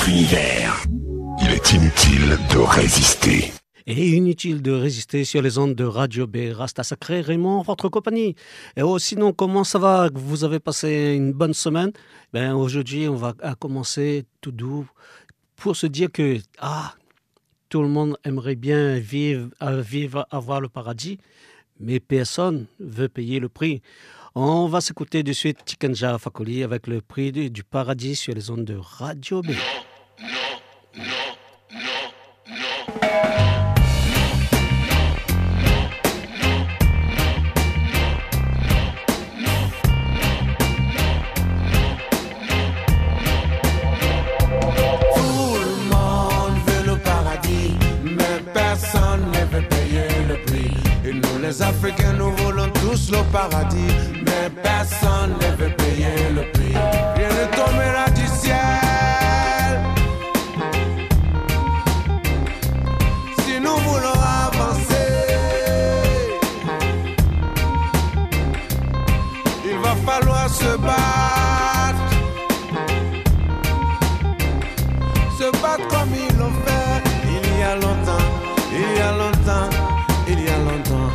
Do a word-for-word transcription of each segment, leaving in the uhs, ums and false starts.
notre univers. Il est inutile de résister. Et inutile de résister sur les ondes de Radio B. Rasta Sacré, Raymond, votre compagnie. Et oh, sinon, comment ça va? Vous avez passé une bonne semaine? Ben, aujourd'hui, on va commencer tout doux pour se dire que ah, tout le monde aimerait bien vivre, vivre, avoir le paradis, mais personne ne veut payer le prix. On va s'écouter de suite Tikenja Fakoli avec le prix du, du paradis sur les ondes de Radio B. Non, non, non, non, non. Les Africains, nous voulons tous le paradis, mais personne ne veut payer le prix. Rien ne tombera du ciel. Si nous voulons avancer, il va falloir se battre. Se battre comme ils l'ont fait il y a longtemps, il y a longtemps, il y a longtemps.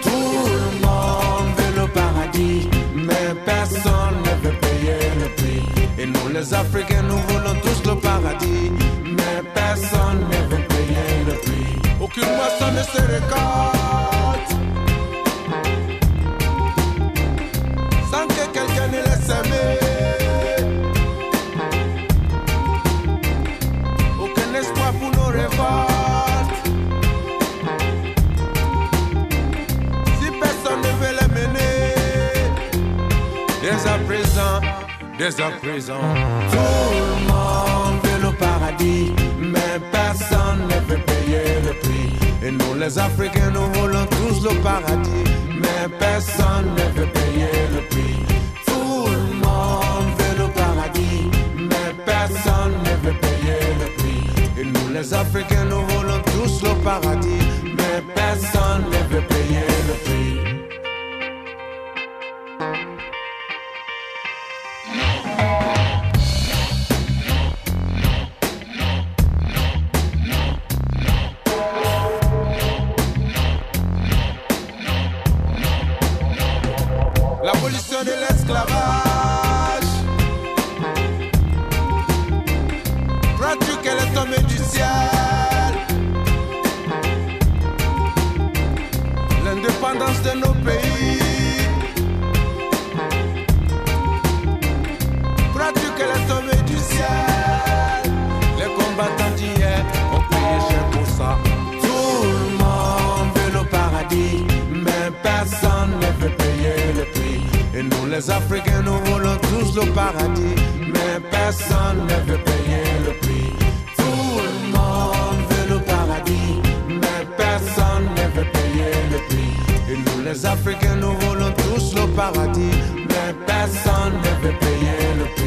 Mais personne ne veut payer le prix. Et nous les Africains, nous voulons tous le paradis, mais personne ne veut payer le prix. Aucune moisson ne se récolte sans que quelqu'un ne laisse aimer. Aucun espoir pour nos révoltes si personne ne veut les mener. Dès à présent, dès à présent, tout le monde veut le paradis, mais personne ne veut payer le prix. Et nous les Africains, nous voulons tous le paradis, mais personne ne veut payer le prix. Tout le monde veut le paradis, mais personne ne veut payer le prix. Et nous les Africains, nous voulons tous le paradis, mais personne ne veut payer le prix. L'abolition de l'esclavage. Crois-tu qu'elle est tombée du ciel? L'indépendance de nos pays. Crois-tu qu'elle est tombée du ciel? Les combattants d'hier ont payé cher pour ça. Tout le monde veut le paradis, mais personne ne veut payer le prix. Et nous les Africains, nous voulons tous le paradis, mais personne ne veut payer le prix. Tout le monde veut le paradis, mais personne ne veut payer le prix. Et nous les Africains, nous voulons tous le paradis, mais personne ne veut payer le prix.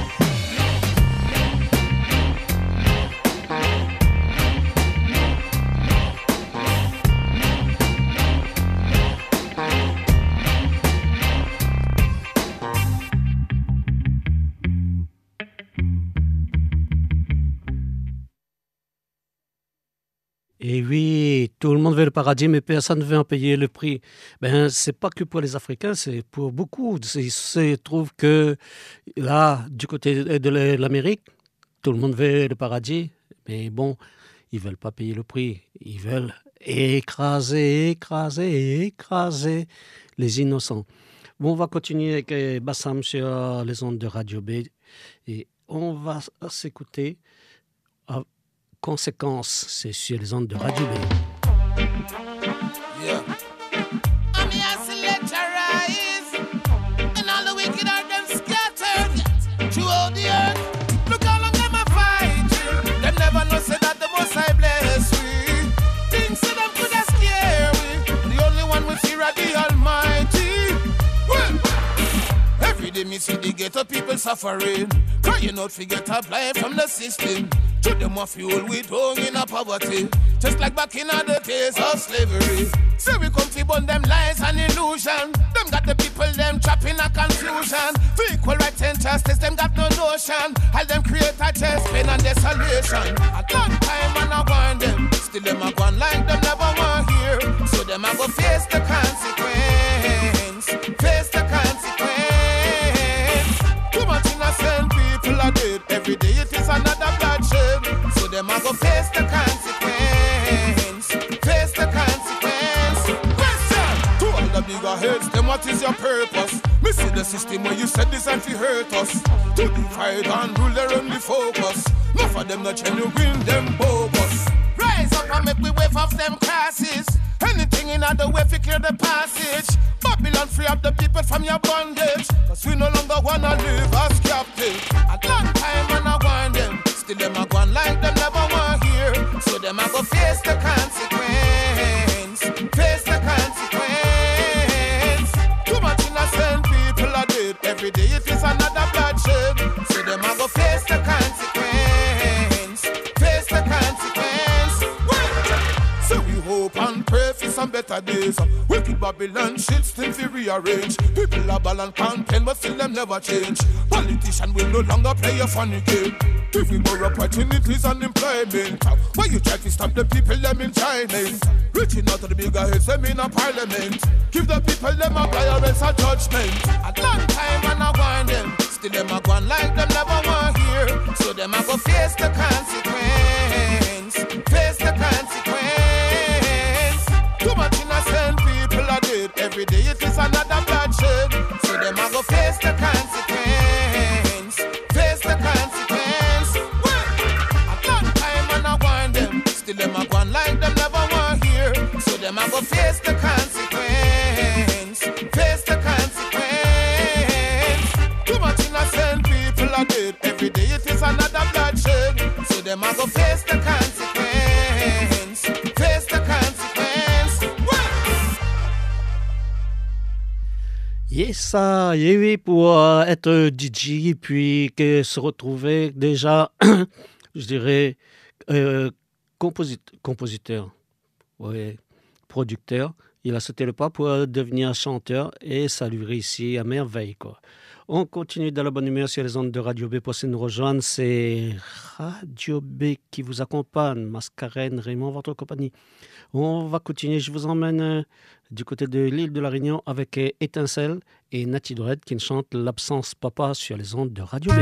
Et oui, tout le monde veut le paradis, mais personne ne veut en payer le prix. Ben, c'est pas que pour les Africains, c'est pour beaucoup. Il se trouve que là, du côté de l'Amérique, tout le monde veut le paradis, mais bon, ils veulent pas payer le prix. Ils veulent écraser, écraser, écraser les innocents. Bon, on va continuer avec Bassam sur les ondes de Radio B et on va s'écouter. Conséquence, c'est sur les ondes de Radio B. Yeah. And the oscillator rise, and all the wicked are them scattered throughout the earth. Look how long them a fight. Them never know say that the Most High bless we. Things to them could have scare we. The only one we fear are the Almighty. Well, every day me see the ghetto people suffering, crying out for get a blind from the system. To them a fuel with hung in a poverty, just like back in the days of slavery. Say we come to burn them lies and illusion. Them got the people them trapped in a confusion. For equal rights and justice, them got no notion. All them create a just pain and desolation. A long time and I want them. Still them a go on like them never want hear. So them a go face the consequence. Face the consequence. Too much innocent people are dead. Every day it is another bloodshed. So them a go face the consequence. Face the consequence. Question to all the bigger heads, them what is your purpose? Me see the system where you said this and fi hurt us. To divide and rule their only focus. Enough of them not genuine, them bogus. Rise up and make we wave off them crosses. Anything in other way fi clear the passage. Babylon free up the people from your bondage. Cause we no longer wanna live as captive. A long time and I want them. Still them a go on like them never want hear. So them a go face the consequence. Face the consequence. Too much innocent people are dead. Every day it is another bloodshed. So them a go face the consequence. Face the consequence. So we hope and pray for some better days. Wicked Babylon shit still fi rearrange. People are ball and content but still them never change. Politicians will no longer play a funny game. If we more opportunities and employment, why you try to stop the people them enjoyment? Reaching out to the bigger heads them in a parliament. Give the people them a violence a judgment. A long time and I want them. Still them a go on like them never want hear. So them a go face the consequence. Face the consequence. Too much innocent people are dead. Every day it is another bloodshed. So them a go face the consequence. Face the consequence. A long time and I want them. Still them a go on like them never want hear. So them a go face the consequence. Face the consequence. Too much innocent people are dead. Every day it is another bloodshed. So them a go face the consequence. Face the consequence. Et ça, et oui, pour euh, être D J, puis que se retrouver déjà, je dirais, euh, composit- compositeur, ouais, producteur. Il a sauté le pas pour devenir chanteur et ça lui réussit à merveille, quoi. On continue dans la bonne humeur sur les ondes de Radio B. Pour nous rejoindre, c'est Radio B qui vous accompagne. Mascarène, Raymond, votre compagnie. On va continuer. Je vous emmène euh, du côté de l'île de la Réunion avec euh, Étincelle et Natty Dread qui chantent L'absence papa sur les ondes de Radio B.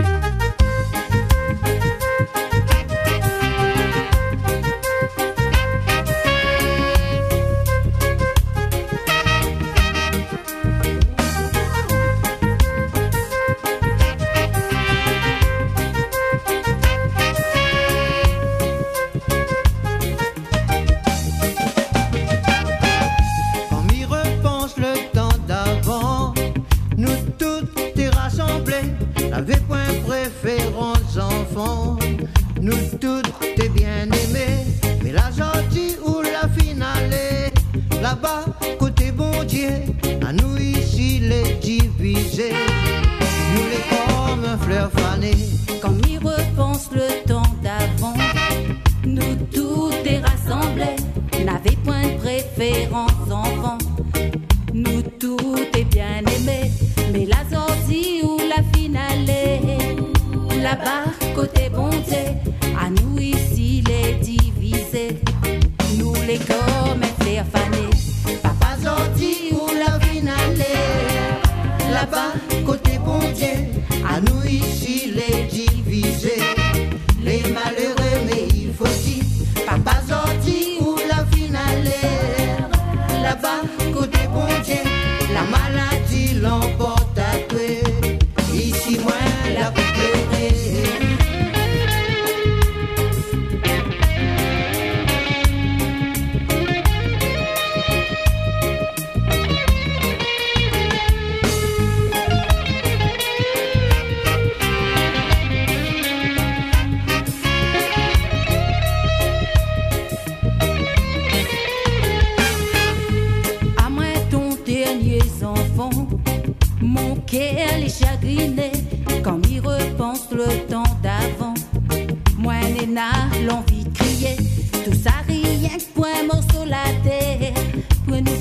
N'avait point préférence enfant, nous toutes t'es bien aimés, mais la gentille ou la finale, là-bas côté bon Dieu, à nous ici les divisés, nous les comme fleurs fanées. Quand m'y repense le temps d'avant, nous toutes t'es rassemblés, n'avait point de préférence enfant, nous toutes t'es bien aimés, mais la gentille ou la finale, là-bas, côté bonté, à nous ici les divisés, nous les comme faire faner. Papa gentil ou la finale, là-bas, côté bonté, à nous ici les divisés, les malheureux, mais il faut dire, papa gentil ou la finale, là-bas, côté bonté, la maladie l'emporte à toi. Ici, moi, la pleurer. À moi, ton dernier enfant, mon cœur est chagriné quand m'y repense le temps d'avant. Moi, Néna, l'envie de crier, tout ça rien que pour un morceau la terre, pour nous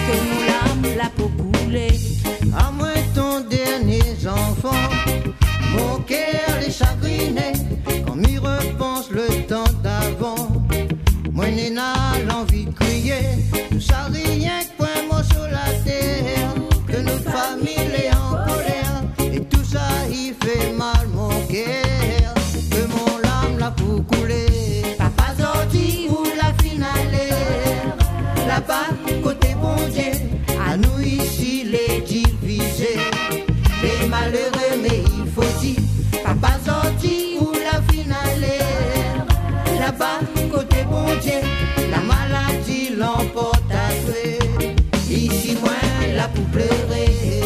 que mon âme l'a pour couler. À moi ton dernier enfant, mon cœur est chagriné. Quand m'y repense le temps d'avant, moi n'ai l'envie de crier. Tout ça rien que point mot sur la terre, que notre famille est en colère. Et tout ça y fait mal mon cœur, que mon âme l'a pour couler. Papa sorti où la finale, là-bas côté bon Dieu, à nous ici les divisés, les malheureux mais il faut dire. Papa sorti où la finale, là-bas côté bon Dieu, la maladie l'emporte à tuer. Ici moi là pour pleurer.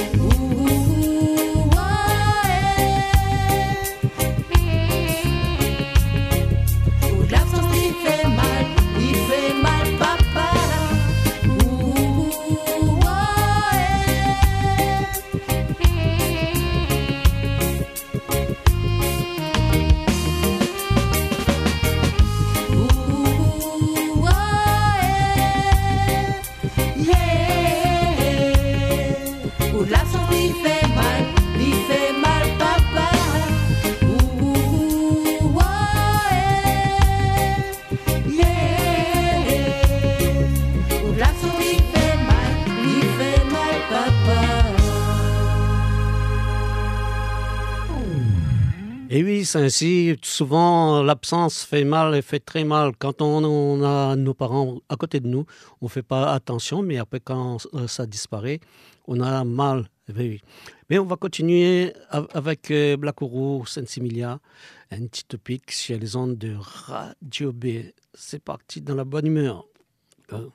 Et oui, c'est ainsi. Souvent, l'absence fait mal et fait très mal. Quand on, on a nos parents à côté de nous, on ne fait pas attention, mais après, quand ça disparaît, on a mal. Oui. Mais on va continuer avec Black Ouro, Sensimilia, un petit topic sur les ondes de Radio B. C'est parti dans la bonne humeur. Euh.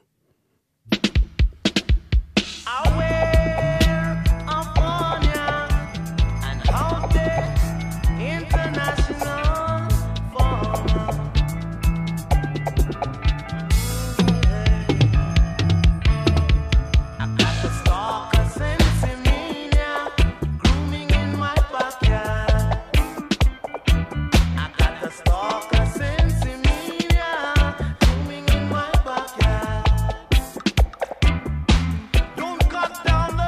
Down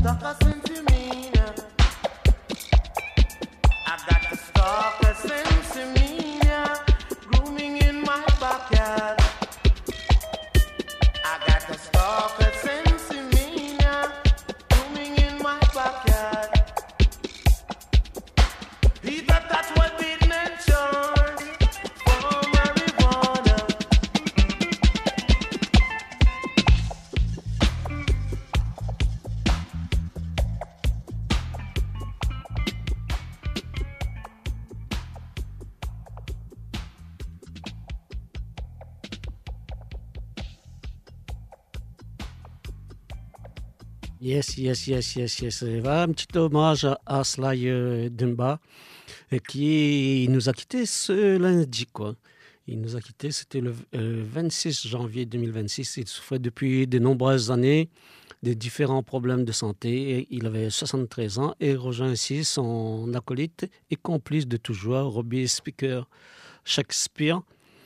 stalk a sense to me now. I got to stalk a sense to me now. Grooming in my backyard. I got to stalk a sense to me now. Grooming in my backyard. He thought that's what we mentioned for marijuana. Yes, yes, yes, yes, yes. Voilà, un petit hommage à, à Sly euh, Dunbar, euh, qui nous a quittés ce lundi, quoi. Il nous a quittés, c'était le euh, vingt-six janvier deux mille vingt-six. Il souffrait depuis de nombreuses années de différents problèmes de santé. Il avait soixante-treize ans et rejoint ainsi son acolyte et complice de toujours, Robbie Speaker Shakespeare,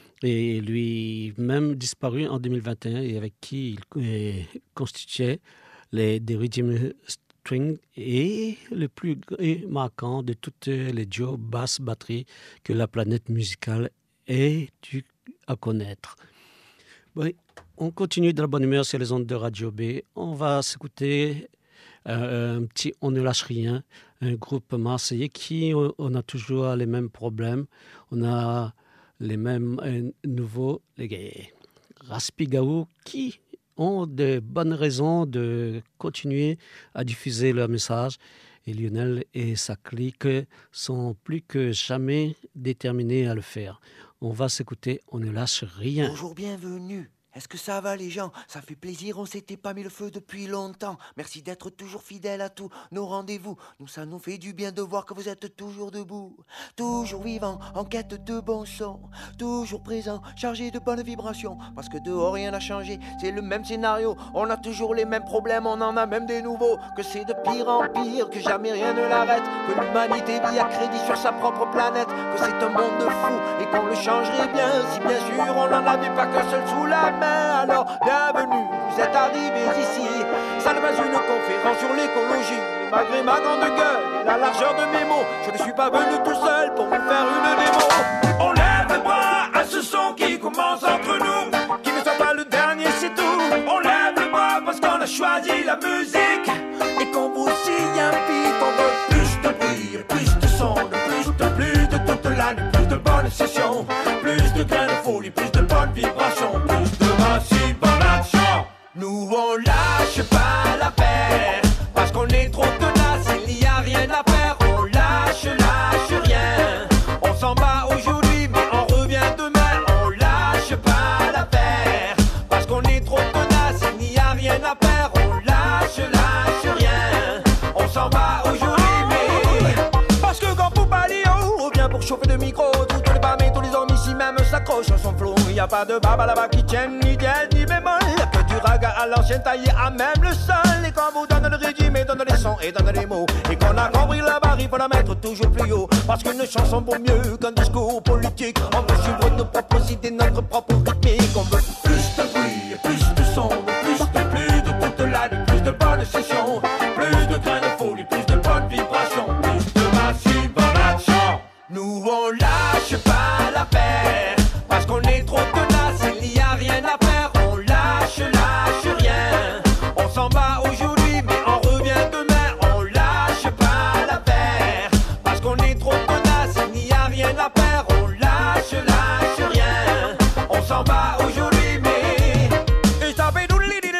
et lui-même disparu en deux mille vingt et un, et avec qui il euh, constituait les The Rhythm String et le plus marquant de toutes les duos basse-batterie que la planète musicale ait dû à connaître. Oui, on continue de la bonne humeur sur les ondes de Radio B. On va s'écouter euh, un petit On ne lâche rien, un groupe marseillais qui, on, on a toujours les mêmes problèmes. On a les mêmes euh, nouveaux, les Raspigaou, qui ont de bonnes raisons de continuer à diffuser leur message. Et Lionel et sa clique sont plus que jamais déterminés à le faire. On va s'écouter, on ne lâche rien. Bonjour, bienvenue. Est-ce que ça va les gens? Ça fait plaisir, on s'était pas mis le feu depuis longtemps. Merci d'être toujours fidèles à tous nos rendez-vous. Nous, ça nous fait du bien de voir que vous êtes toujours debout. Toujours vivant, en quête de bon son. Toujours présent, chargé de bonnes vibrations. Parce que dehors rien n'a changé, c'est le même scénario. On a toujours les mêmes problèmes, on en a même des nouveaux. Que c'est de pire en pire, que jamais rien ne l'arrête. Que l'humanité vit à crédit sur sa propre planète. Que c'est un monde de fou et qu'on le changerait bien. Si bien sûr on n'en avait pas qu'un seul sous la main. Alors bienvenue, vous êtes arrivés ici. Ça n'est pas une conférence sur l'écologie. Malgré ma grande gueule et la largeur de mes mots, je ne suis pas venu tout seul pour vous faire une démo. On lève les bras à ce son qui commence entre nous. Qui ne soit pas le dernier, c'est tout. On lève les bras parce qu'on a choisi la musique. Et qu'on vous s'y invite, on veut plus de bruit, plus de son, plus de plus de toute l'année, plus de bonnes sessions, plus de grains de folie, plus de bonnes vibrations, plus de massif en action. Nous on lâche pas l'affaire, parce qu'on est trop tenace, il n'y a rien à faire. On lâche, lâche rien. On s'en bat aujourd'hui, mais on revient demain. On lâche pas l'affaire, parce qu'on est trop tenace, il n'y a rien à faire. On lâche, lâche rien. On s'en bat aujourd'hui, mais parce que quand Poupaléo revient pour chauffer le micro, toutes les femmes et tous les hommes ici même s'accrochent à son flow. Il n'y a pas de baba là-bas qui tienne ni dièse ni bémol. Il n'y a que du raga à l'ancienne taillé à même le sol. Et quand vous donne le régime et donne les sons et donne les mots, et qu'on a compris la barre, il faut la mettre toujours plus haut. Parce qu'une chanson vaut mieux qu'un discours politique. On veut suivre nos propres idées, notre propre rythmique. On veut plus de bruit, plus de son, plus de plus de toute l'année, plus de bonnes sessions, plus de grains de folie, plus de bonnes vibrations, plus de massif en action. Nous on lâche pas l'affaire, parce qu'on est trop tenace, il n'y a rien à faire. On lâche, lâche rien. On s'en bat aujourd'hui, mais on revient demain. On lâche pas l'affaire, parce qu'on est trop tenace, il n'y a rien à faire. On lâche, lâche rien. On s'en bat aujourd'hui, mais et ça fait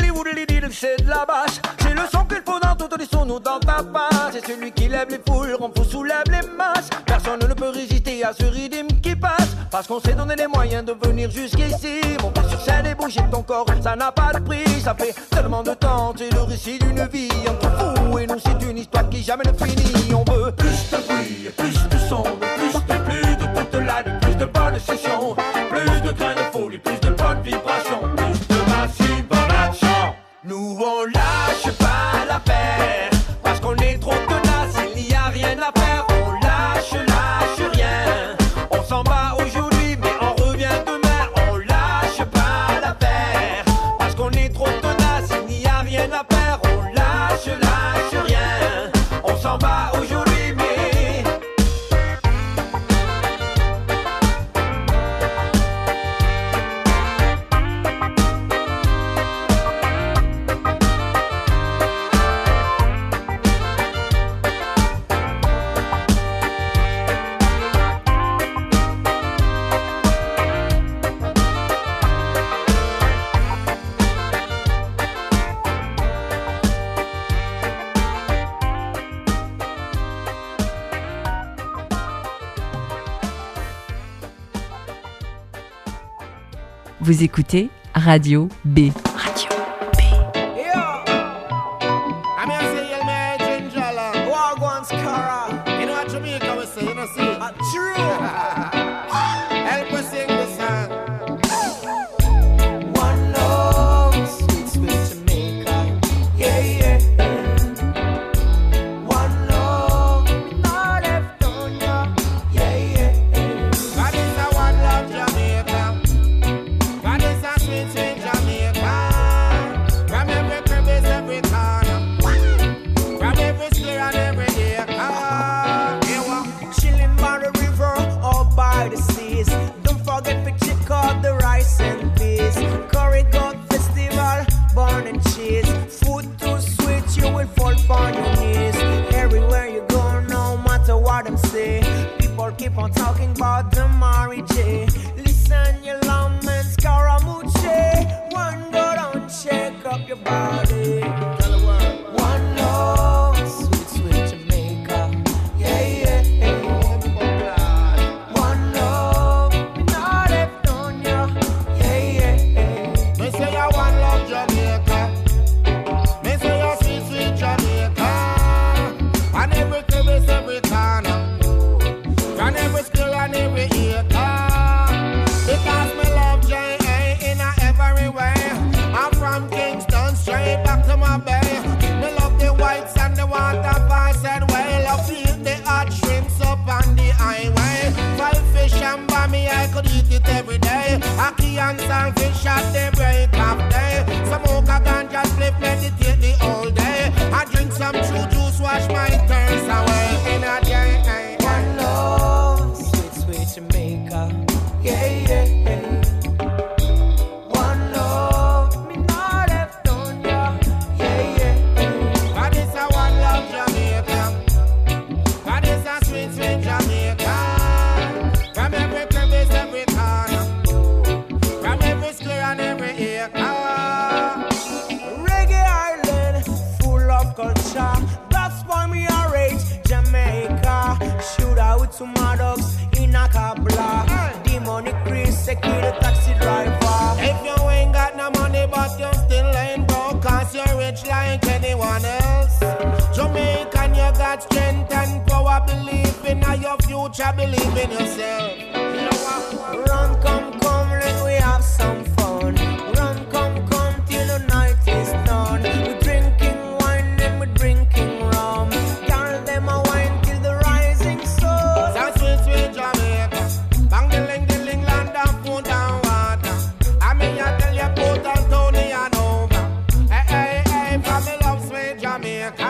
c'est de la basse. C'est le son qu'il faut dans toutes les sons, nous dans ta passe. C'est celui qui lève les foules, rend fou, soulève les masses. Personne ne peut résister à ce rythme qui passe, parce qu'on s'est donné les moyens de venir jusqu'ici. Monter sur scène et bouger ton corps, ça n'a pas de prix. Ça fait tellement de temps, c'est le récit d'une vie. Entre fous et nous, c'est une histoire qui jamais ne finit. On veut plus de bruit, plus de son, plus de plus de toute l'année, plus de bonnes sessions, plus de grains de folie, plus de bonnes vibrations, plus de massif en action. Nous on lâche pas l'affaire, parce qu'on est trop tenace, il n'y a rien à faire. On lâche, lâche rien. On s'en bat aujourd'hui, mais on revient demain. On lâche pas l'affaire, parce qu'on est trop tenace, il n'y a rien à faire. On lâche, lâche Vous écoutez Radio B. Radio B. I'm here to say, yell me, Gingerla. Wagwan Scara. You know what Jamaica we say, you know, see? Uh, true. Help us sing the song. One love, sweet, sweet Jamaica. Yeah, yeah, yeah. One love, not left on ya. Yeah, yeah, yeah. God is a one love Jamaica. God is a sweet, sweet Jamaica. From every crevice, every corner. From every square and every acre. You are chilling by the river or by the seas. Don't forget to check out the rice and peas. Curry goat festival, bun and cheese. Food too sweet, you will fall on your knees. Everywhere you go, no matter what them say. People keep on talking about the Mary J. Listen, you lawmen, Scaramucci. One go down, check up your body. Tell the world. One love, sweet, sweet Jamaica. Yeah, yeah, yeah. One love, me not left on ya. Yeah, yeah, yeah. Me say you one love Jamaica. Me say you sweet, sweet Jamaica. And every crevice, every corner. And every square and every acre. Because me love J A in a every way. I'm from Kingston straight back to my bay. Me love the whites and the waterfalls and whale. I feel the hot shrimps up on the highway. Five fish and bammy, I could eat it every day. Aki and saltfish at the break of day. Smoke a ganja split, meditate the whole day. I drink some true juice, wash my thirst away. In a day, one love, sweet, sweet Jamaica. Yeah, yeah, yeah. One love, me not left on ya. Yeah, yeah, yeah. God is a one love Jamaica. God is a sweet, sweet Jamaica. From every crevice, every corner. From every square and every acre. Reggae island, full of culture. That's why me a rage Jamaica. Shoot out to my dogs in a car block. Demonic Chris, secure the taxi driver. If you ain't got no money but you still ain't broke, cause you're rich like anyone else. Jamaican, you got strength and power. Believe in your future, believe in yourself. Run, come, come, let we have some fun. Run, come, come till the night is done. We're drinking wine and we're drinking rum. Girl, them a wine till the rising sun. So sweet, sweet Jamaica. Bang the ling, the ling, land and food and water. I mean, I tell you, put on Tony and over. Hey, hey, hey, for me love sweet Jamaica.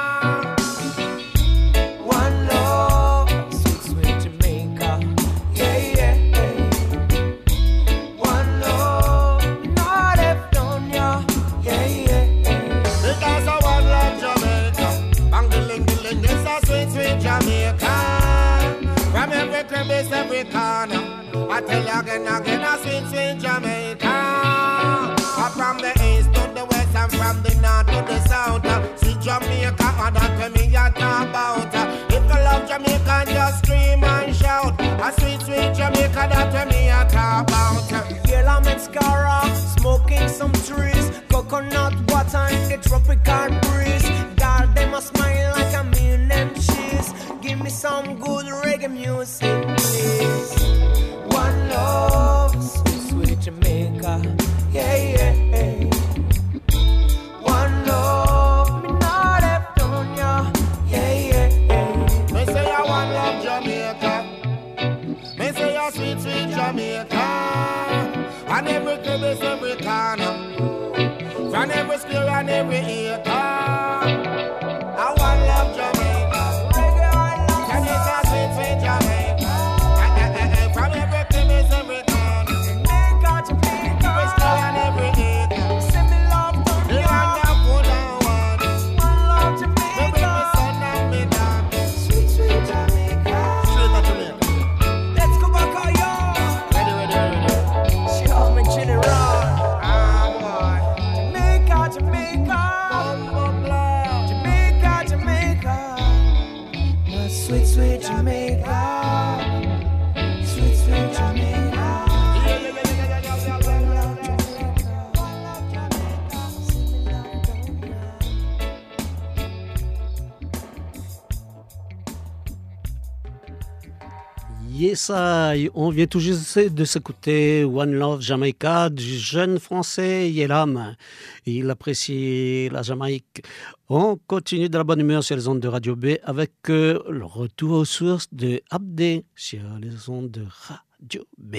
One love, sweet, sweet Jamaica. Yeah, yeah, yeah. One love, not left on ya. Yeah, yeah, yeah. Because I one love Jamaica. Bang the ling, the ling, it's a sweet, sweet Jamaica. From every crevice, every corner. I tell you again, again, a sweet, sweet Jamaica. I'm from the east to the west and from the north to the south. See Jamaica, and that's what me a talk about. If you love Jamaica, just scream and shout. A sweet, sweet Jamaica, that's what me a talk about. Yellow mascara, smoking some trees. Coconut water in the tropical breeze. Girl, they must smile like a mean and cheese. Give me some good reggae music, please. One love, sweet, sweet Jamaica. Yeah, yeah, yeah. One love, me not left on ya. Yeah, yeah, yeah. Me say I one love Jamaica. Me say I sweet, sweet Jamaica. And every crevice, every corner. From every square and every acre. I one love Jamaica. Reggae island. Can you say sweet, sweet Jamaica? From every crevice, every corner. Jamaica, Jamaica. Every square and every acre. Send me love to me. The land of food and water. One love Jamaica. Me bring me son and me daughter. Sweet, sweet Jamaica. Straight to Jamaica. Let's go back on yo. Ready, ready, ready. She hold me chilling round. Ah, boy. Jamaica, Jamaica. Jamaica, Jamaica. My sweet, sweet Jamaica. Sweet, sweet Jamaica. Yeah, yeah, yeah, yeah, yeah, yeah, yeah. Yes, I. On vient tout juste de s'écouter One Love Jamaica du jeune français Yelam. Il apprécie la Jamaïque. On continue de la bonne humeur sur les ondes de Radio B avec euh, le retour aux sources de Abdé sur les ondes de Radio B.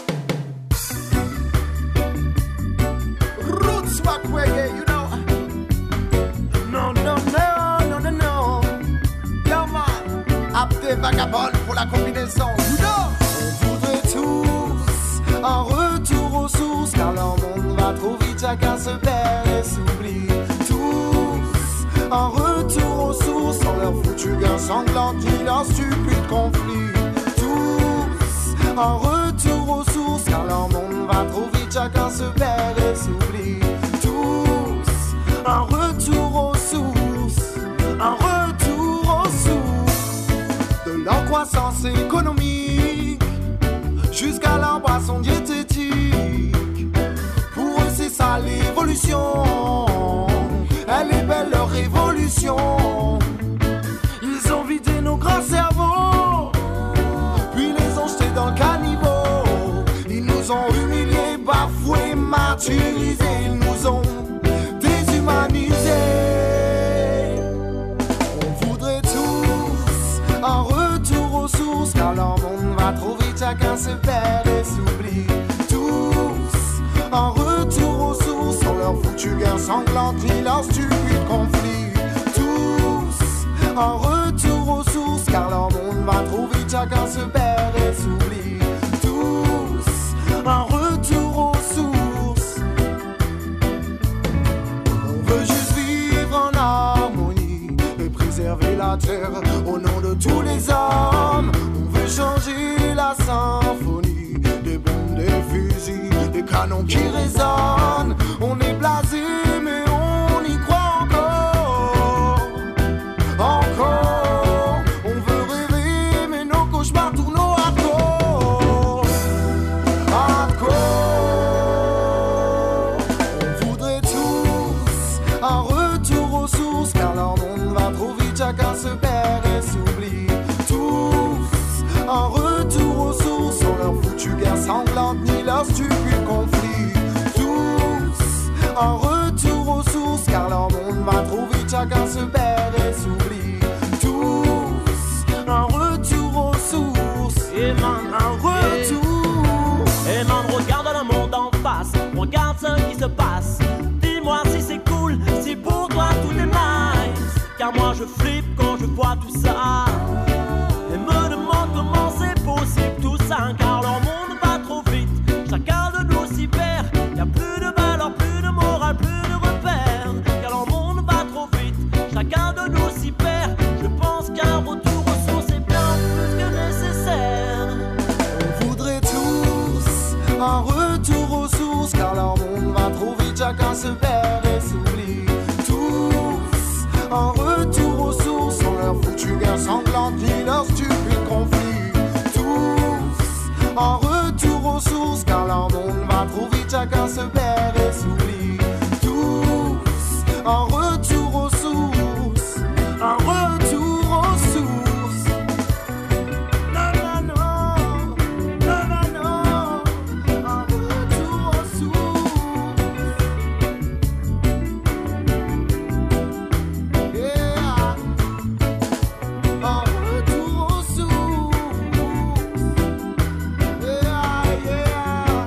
Roots rock reggae, you know. No, no, no, no, no, no. Yo, man. Abdé vagabond pour la combinaison, you know. On voudrait tous un retour aux sources, car leur monde va trop vite, chacun se perd et s'oublie. Tous un retour aux sources, sans leur foutu guerre sanglante qui leur stupide conflit. Tous un retour aux sources, car leur monde va trop vite, chacun se perd et s'oublie. Tous un retour aux sources, un retour aux sources de leur croissance économique jusqu'à leur boisson diététique. Pour eux c'est ça l'évolution, elle est belle leur révolution. Ils ont vidé nos grands cerveaux, puis les ont jetés dans le caniveau. Ils nous ont humiliés, bafoués, martyrisés. Ils nous ont déshumanisés. On voudrait tous un retour aux sources, car leur monde va trop vite, chacun se perd et s'oublie. Tous un retour aux sources, sans leur foutue guerre sanglante ni leur stupide conflit. Tous un retour aux sources, car leur monde va trop vite, chacun se perd et s'oublie. Tous un retour aux sources. On veut juste vivre en harmonie et préserver la terre au nom de tous les hommes. On veut changer la symphonie des bombes, des fusils, des canons qui résonnent. On est blasé mais on y croit encore. Encore. On veut rêver mais nos cauchemars tournent au hardcore. Hardcore. On voudrait tous un retour aux sources, car leur monde va trop vite, chacun se perd et s'oublie. Tous un retour aux sources, sans leur foutue guerre sanglante ni leur stupide conflit. Tous un retour aux sources, car leur monde va trop vite, chacun se perd et s'oublie. Tous un retour aux sources. Et man, un retour. Et man, regarde le monde en face, regarde ce qui se passe. Dis-moi si c'est cool, si pour toi tout est nice. Car moi je flippe quand je vois tout ça, et me demande comment c'est possible tout ça. Car leur monde va trop vite, chacun de nous s'y perd. Y'a plus de valeur, plus de morale, plus de repères. Car leur monde va trop vite, chacun de nous s'y perd. Je pense qu'un retour aux sources est bien plus que nécessaire. On voudrait tous un retour aux sources, car leur monde va trop vite, chacun se perd et s'oublie. Tous un retour aux sources, sans leur foutue guerre sanglante ni leur stupide conflit. Tous un retour aux sources, car leur monde va trop vite, chacun se perd et s'oublie. Tous un retour aux sources, un retour aux sources. Non, non, non, non, non, non, un retour aux sources. Yeah, un retour aux sources. Yeah, yeah.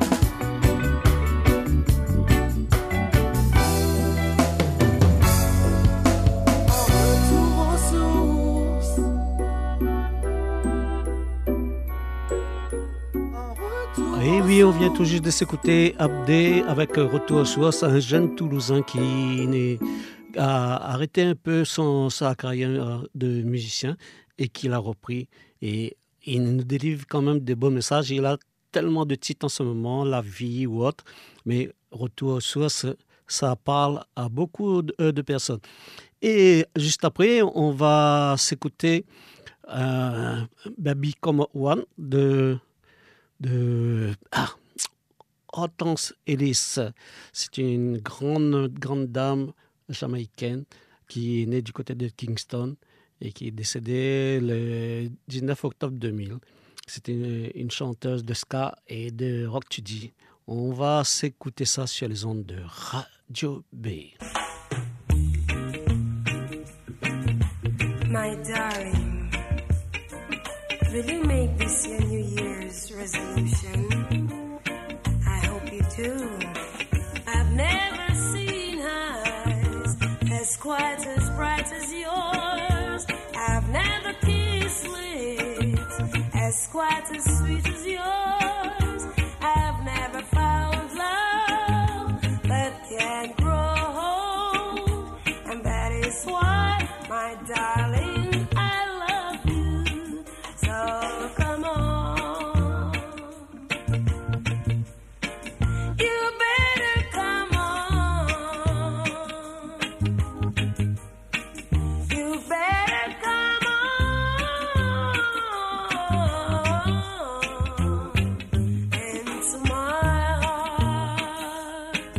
Et oui, on vient tout juste de s'écouter Abdé avec Retour aux sources, un jeune Toulousain qui n'est- a arrêté un peu son, sa carrière de musicien et qui l'a repris. Et il nous délivre quand même des beaux messages. Il a tellement de titres en ce moment, La vie ou autre, mais Retour aux sources, ça parle à beaucoup de, de personnes. Et juste après, on va s'écouter euh, Baby Come One de, de ah, Hortense Ellis. C'est une grande, grande dame jamaïcaine qui est née du côté de Kingston et qui est décédée le dix-neuf octobre deux mille. C'est une, une chanteuse de ska et de rock tudy. On va s'écouter ça sur les ondes de Radio B. My darling, will you make this your New Year's resolution? I hope you do. I've never seen eyes as quiet, as bright as yours. I've never kissed lips as quiet, as sweet as yours. I've never found love that can grow old, and that is why, my darling, I love you. So come on, you better come on, you better come on into my heart.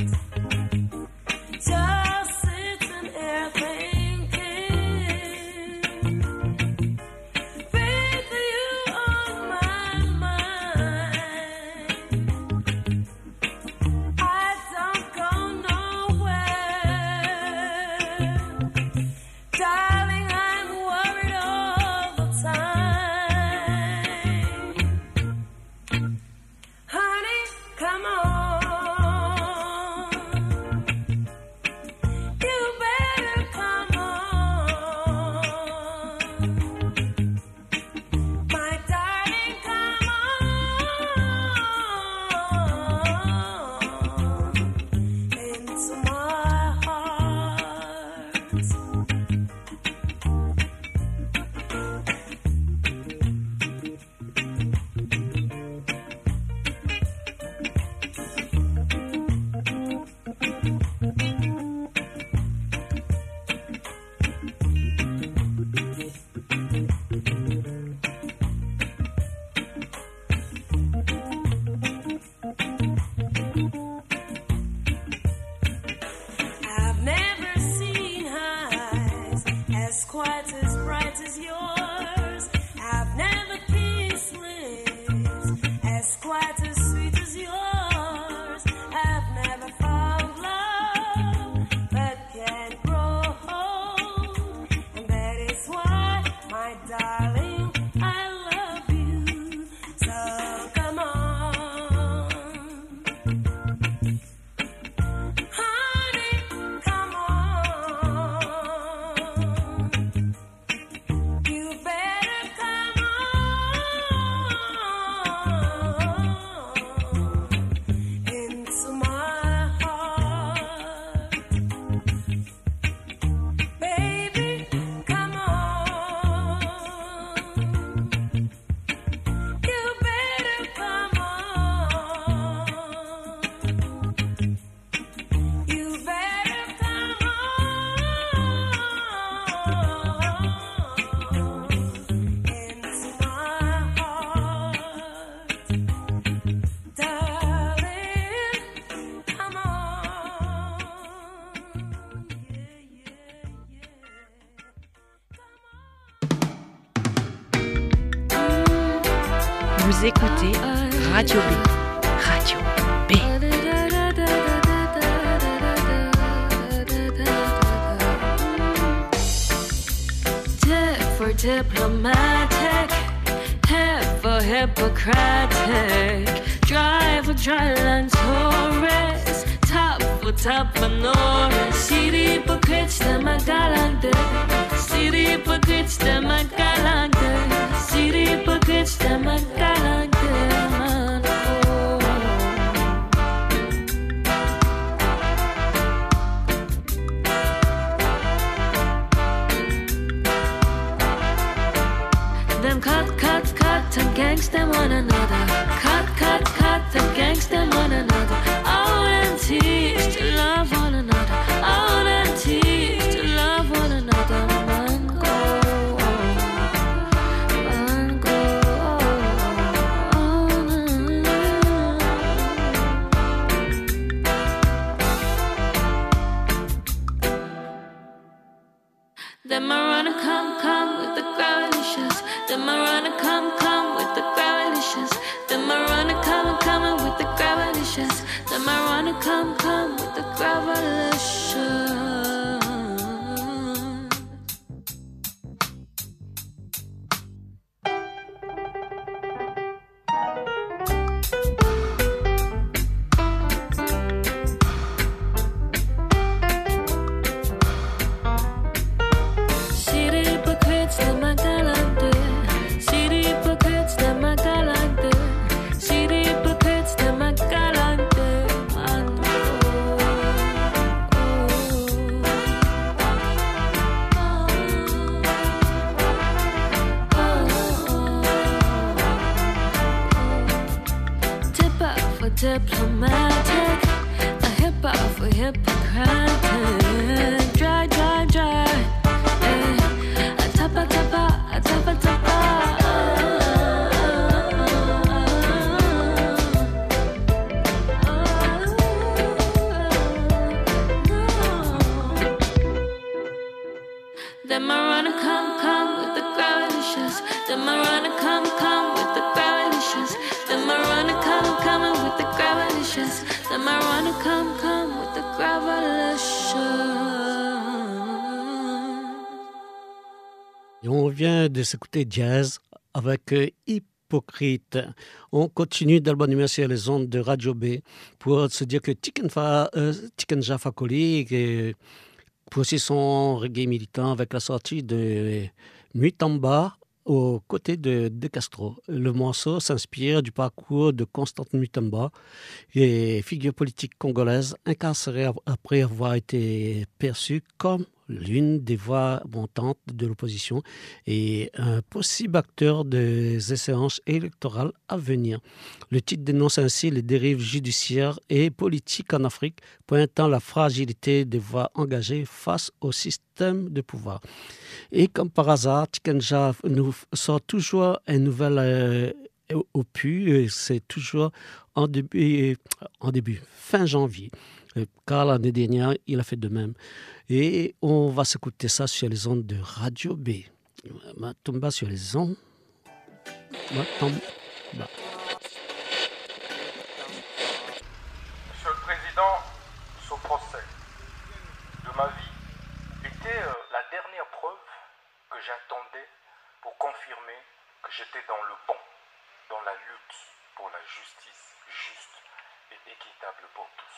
Just sitting here thinking, with you on my mind. I don't go nowhere, darling. I'm worried all the time. Honey, come on. You better come on. My darling, come on into my heart. I've never seen eyes as quiet, as bright as yours. I've never kissed lips as quiet, as sweet as yours. I've never found love that can grow old, and that is why, my darling, I love you. So come on, honey, come on. You better come on into my heart. Baby, come on. You better come on. You better come on into my heart. Darling, come on. Yeah, yeah, yeah. Vous écoutez Radio B. Radio B. Tip for diplomatic, hip for Hippocratic, drive for dryland tourist, top for top for Norris. See the hypocrites, them a galante. See the hypocrites, them a galante. See the hypocrites, them a galante. Man, oh. Them cut, cut, cut and gangsta one another. Cut, cut, cut and gangsta one another. All and teach to love one another. All and teach to love one another. Mango, mango. Them a runna come, come with the gravity shots. Them a runna come, come with the gravity. come, come with the revolution. Diplomatic, a hip hop for Hippocratic. Dry, dry, dry. Eh. A tapa, tapa, a tapa, tapa. Then I run and come, come with the gravelicious. Then I run and come, come with the gravelicious. Then I run and come, come with the gravelicious. Then I run and come, come with the gravelicious. Et on vient de s'écouter jazz avec euh, Hypocrite. On continue d'albanimer sur les ondes de Radio B pour se dire que Tikenfa, euh, Tikenja Fakoli euh, poursuit son reggae militant avec la sortie de Mutamba aux côtés de De Castro. Le morceau s'inspire du parcours de Constante Mutamba, et figure politique congolaise incarcérée après avoir été perçue comme l'une des voix montantes de l'opposition et un possible acteur des échéances électorales à venir. Le titre dénonce ainsi les dérives judiciaires et politiques en Afrique, pointant la fragilité des voix engagées face au système de pouvoir. Et comme par hasard, Tikenja nous sort toujours un nouvel euh, opus, c'est toujours en début, en début, fin janvier. Car l'année dernière, il a fait de même. Et on va s'écouter ça sur les ondes de Radio B. Matumba sur les ondes. Matumba. Monsieur le Président, ce procès de ma vie était euh, la dernière preuve que j'attendais pour confirmer que j'étais dans le bon, dans la lutte pour la justice juste et équitable pour tous.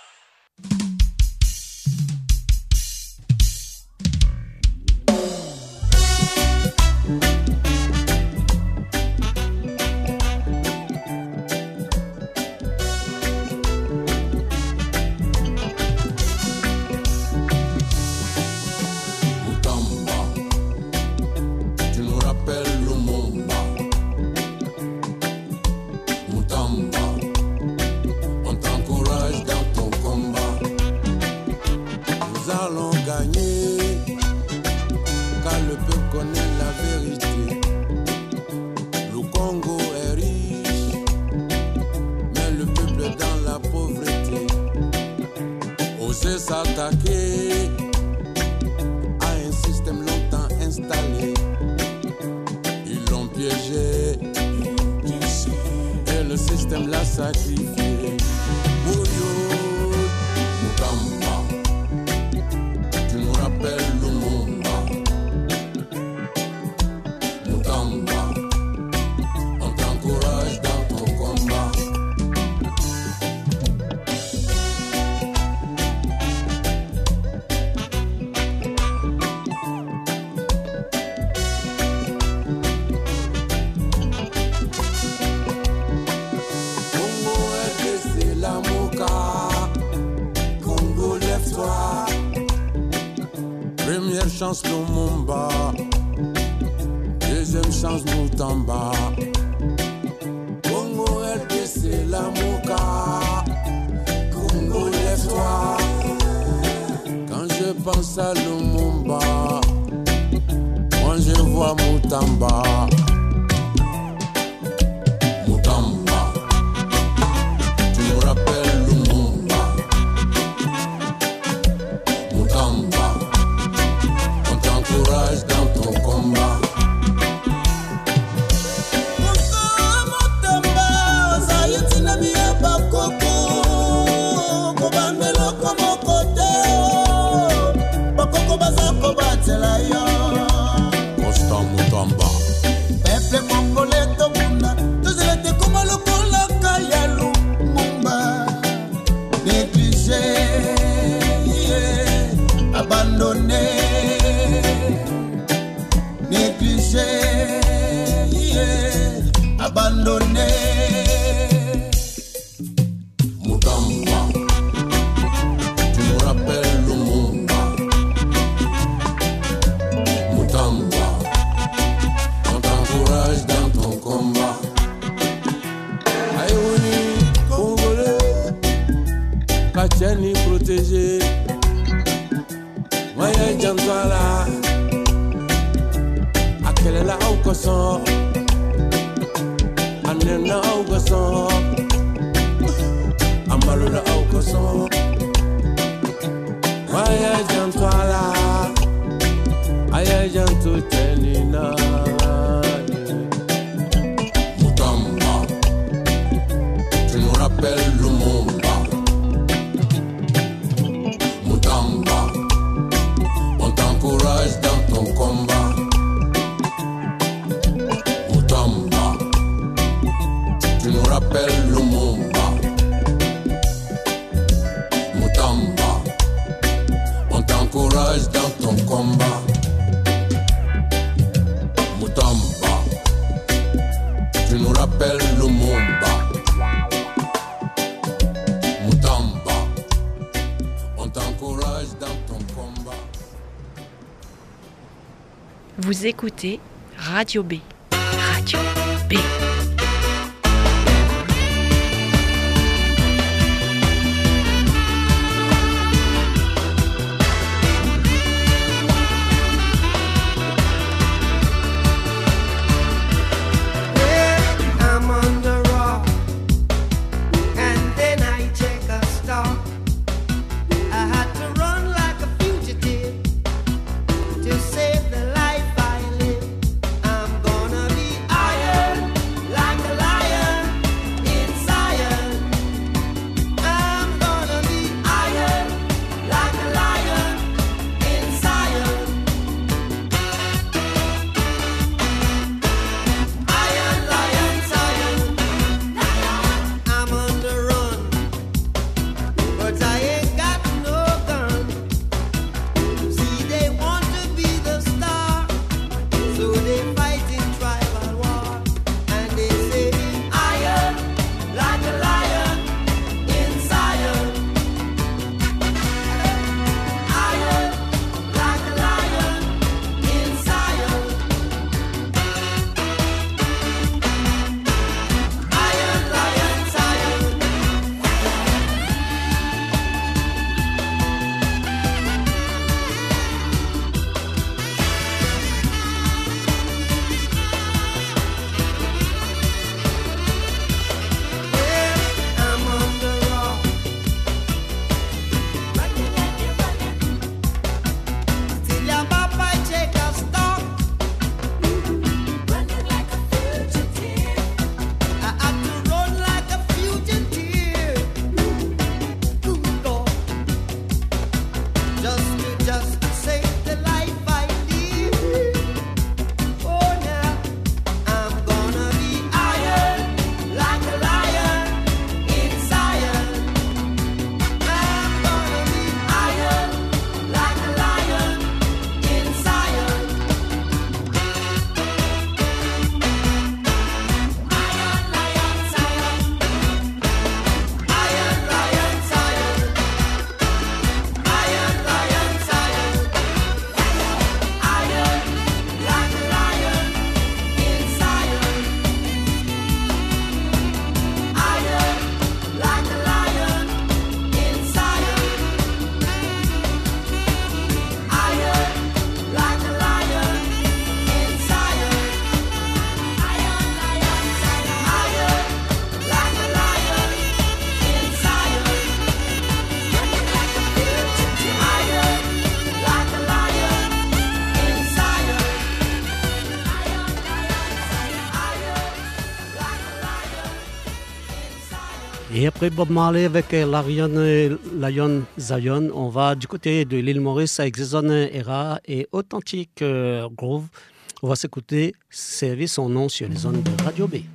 S'attaquer à un système longtemps installé. Ils l'ont piégé et le système l'a sacrifié. Oyo, Mutamba, tu nous rappelles Lumumba. Mutamba, on t'encourage dans ton combat. Première chance Lumumba, deuxième chance Mutamba. Congo R D C Lamuka, Congo lève-toi. Quand je pense à Lumumba, moi je vois Mutamba. Mutamba, tu nous rappelles Lumumba. Mutamba, on t'encourage dans ton combat. Mutamba, Zayutina Mia Bakoko, Kobanda yeah, abandonné. Mutamba, tu me rappelles le Mumba. Mutamba, on t'encourage dans ton combat. Aïouni, Congolais, Kachani protégé. Maya Jantala, Akelela Aukoson, Anena Aukoson, Amalula Aukoson. Maya Jantala, Aya Jantu Tenina. Mutamba, tu nous rappelles le Mumba. Mutamba, on t'encourage dans ton combat. Mutamba, tu nous rappelles le Mumba. Mutamba, on t'encourage dans ton combat. Mutamba, tu nous rappelles le Mumba. Mutamba, on t'encourage dans ton combat. Vous écoutez Radio B. Radio B. I'm on the rock, and then I check a stop. I had to run like a fugitive to save the life I live. I'm gonna be iron like a lion in Zion. I'm gonna be iron like a lion in Zion. Iron, lion, Zion. I'm on the run, but I ain't got no gun. See, they want to be the star, so they fight in tribal war, and they say iron like a lion in Zion. Iron like a lion in Zion. Iron, lion, Zion. I'm on the rock, till your papa take a stop. Running like a fugitive, I had to run like a fugitive. Good Lord, just to just to save the life I live. Oh, now I'm gonna be iron like a lion in Zion. I'm gonna be iron like a lion in Zion. Iron, lion, Zion. Iron, lion, Zion. Iron, lion, Zion. Iron like a lion in Zion. Iron like a lion in Zion. Iron like a lion in Zion. Iron, lion, Zion. Iron like a lion in Zion. Running like a fugitive. Iron like a lion in Zion. Iron, lion, Zion. Iron like a lion in Zion. Et après Bob Marley avec euh, Lion, euh, Lion Zion, on va du côté de l'île Maurice avec Jason Era et Authentic euh, Groove. On va s'écouter Servir son nom sur les ondes de Radio B.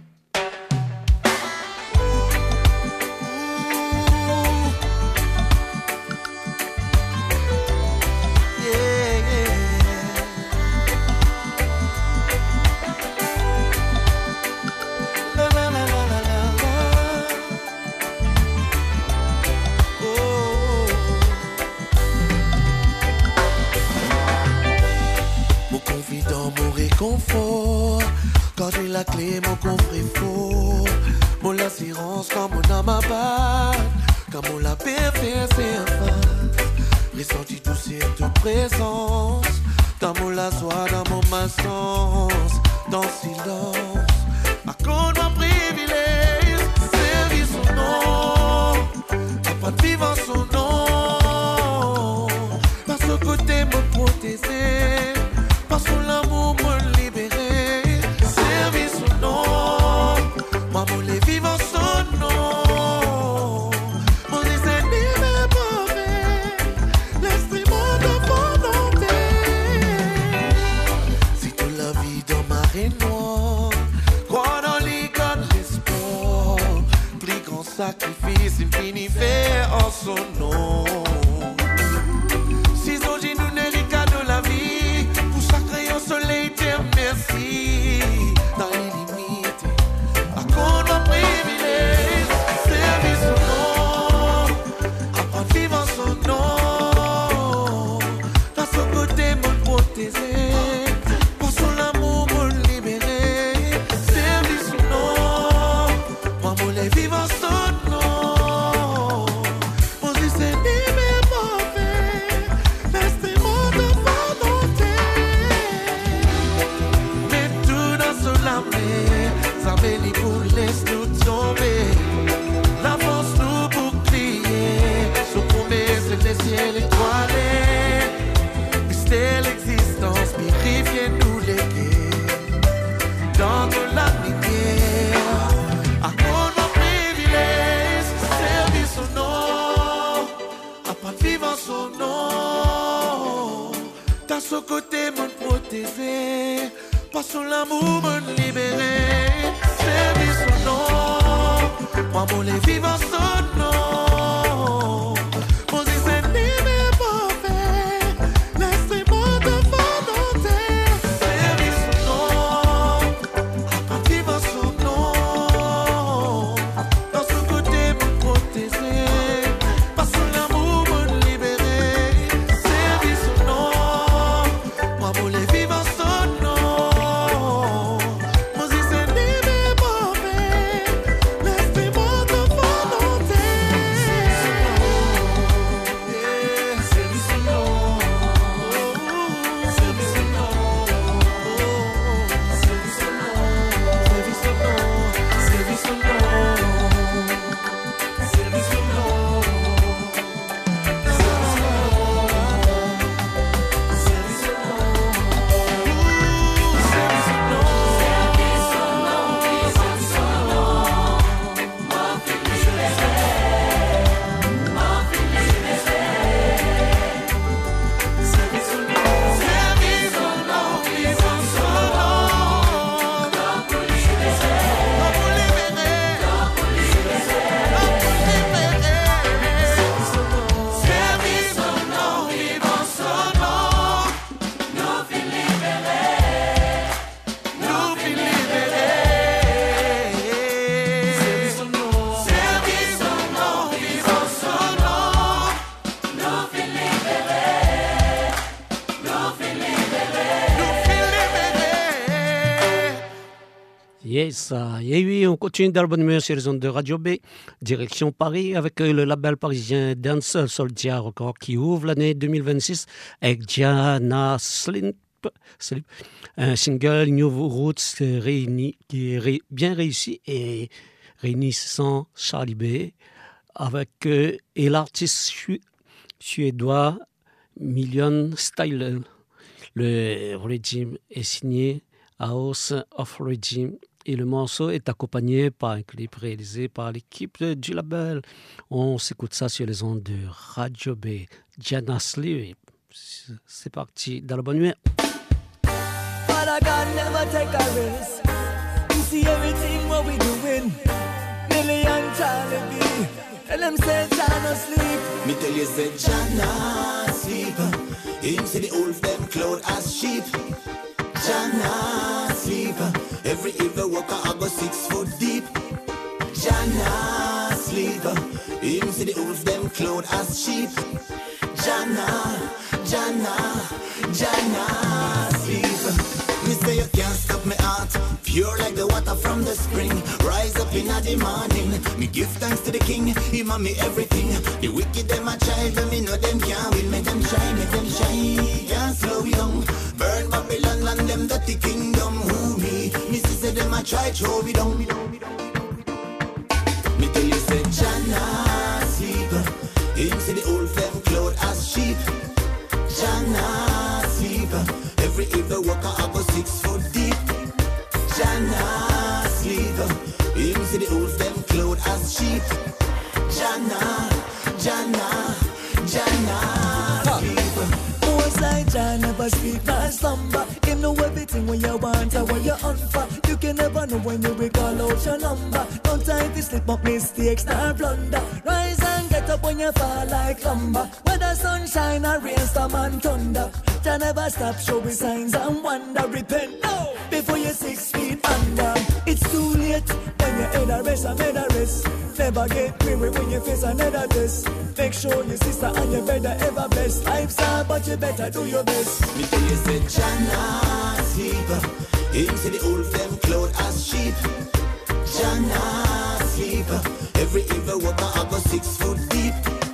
Yeah, yeah. mon réconfort. Quand j'ai la clé, mon coffre est fort. Mon assurance quand mon âme abat. Quand mon la paix fait ses face. Ressenti tout cette présence. Dans mon la joie, dans mon malchance. Dans le silence. À cause de mon privilège. Servir son nom. Apprendre à vivre en son nom. Par ce côté me protéger. Par son amour me libérer. Servir son nom. Moi me les vivre en son nom. Mon dessein est mauvais. L'instrument de volonté. Si toute la vie dans ma noire. Crois dans les gars l'espoir. Plus grand sacrifice, il finit faire en son nom. Si aujourd'hui nous n'est qu'à de la vie, pour sacrer au soleil, dire merci. Dans les limites, à cause de privilège, servir son nom, apprendre à vivre en son nom. Dans son côté, me protéger, pour son amour, me libérer. Servir son nom, moi, me les vivre en son nom. Mon Dieu, c'est ni mes mauvais, l'instrument de volonté. Mais tout dans son armée, ça bénit pour laisse-nous tomber. La force nous bouclier, sous promesse les ciels étoilés. Mystère l'existence, purifiez-nous les guerres. Dans de la lumière, à cause de mon privilège, servir son nom, apprendre à vivre en son nom. Dans son côté, me protéger, par son amour, me libérer. Servir son nom, moi, me les vivre en son nom. Mon Dieu, c'est ni mes mauvais, l'instrument de volonté. Servir son nom, apprendre à vivre en son nom. Dans son côté, me protéger, par son amour, me libérer. Servir son nom, moi, me les vivre en son nom. Mon Dieu, c'est ni mes mauvais, l'instrument de volonté. Servir son nom, servir son nom, servir son nom, servir son nom, servir son nom, servir son nom, Yes, et oui, on continue dans le bonne humeur sur les ondes de Radio B, direction Paris, avec le label parisien Dance Soldier Record qui ouvre l'année deux mille vingt-six avec Diana Slip, Slip, un single New Roots réuni, qui est ré, bien réussi et réunissant Charlie B, avec euh, et l'artiste suédois Million Style. Le régime est signé House of Regime et le morceau est accompagné par un clip réalisé par l'équipe du label. On s'écoute ça sur les ondes de Radio B. Diana Slip. C'est parti dans la bonne humeur. Father God never take a risk. You see everything what we doing. Million Charlie B. And them say Jana sleep. Me tell you say Jana sleep. Him say the wolf them cloud as sheep. Jana sleep. Every evil worker I go six foot deep. Jana sleep. Him say the wolf them cloud as sheep. Jana, Jana, Jana sleep. Me pure like the water from the spring. Rise up in the morning, me give thanks to the King. He man me everything. The wicked them a try, but me know them can't win. Make them try, make them shine. Can't slow we down. Burn Babylon and them dirty kingdom. Who me? Me sister them a try, throw we down. Me tell you say Jana sleep. Him see the old them cloud as sheep. Jana sleep. Every evil walker I go six foot deep. Jana sleep. Him see the old them cloud as sheep. Jana, Jana, Jana sleep. Most like Jah never sleep nor slumber. Him know everything when you want or when you hunt for. You can never know when you will call out your number. No time to slip up mistakes nor blunder. Rise and get up when you fall like lumber. Whether sunshine or rainstorm and thunder, Jah never stop showing signs and wonder. Repent now before you're six feet under. It's too late when you head a rest, I made a rest. Never get weary when you face another test. Make sure your sister and your brother ever blessed. Life's hard but you better do your best. Me tell you say Jana sleep. Him see the old them cloud as sheep. Jana sleep. Every evil walker I go six foot deep.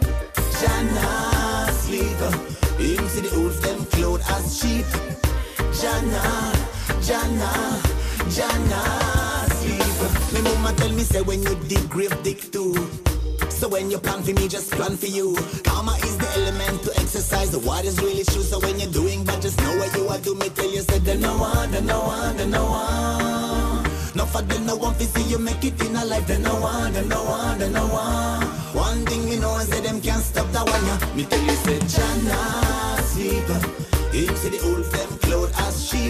Jana sleep. Him see the old them cloud as sheep. Jana, Jana, Jana sleep. Me mama tell me say when you dig grave dig too. So when you plan for me, just plan for you. Karma is the element to exercise. The water's really true. So when you're doing bad, just know what you are. Do me tell you, said they no one, they no one, they no one. No for them, no one to see you make it in a life. They no one, they no one, they no one. One thing me know is that them can't stop that one. Yeah. Me tell you, said Jana sleep. Him see the old them cloud as sheep.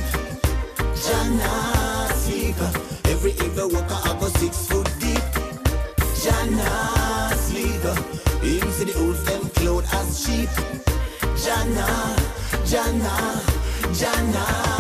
Jana sleep. Every evil walker I go six foot deep. Jana sleep. Him see the old them cloud as sheep. Jana, Jana, Jana.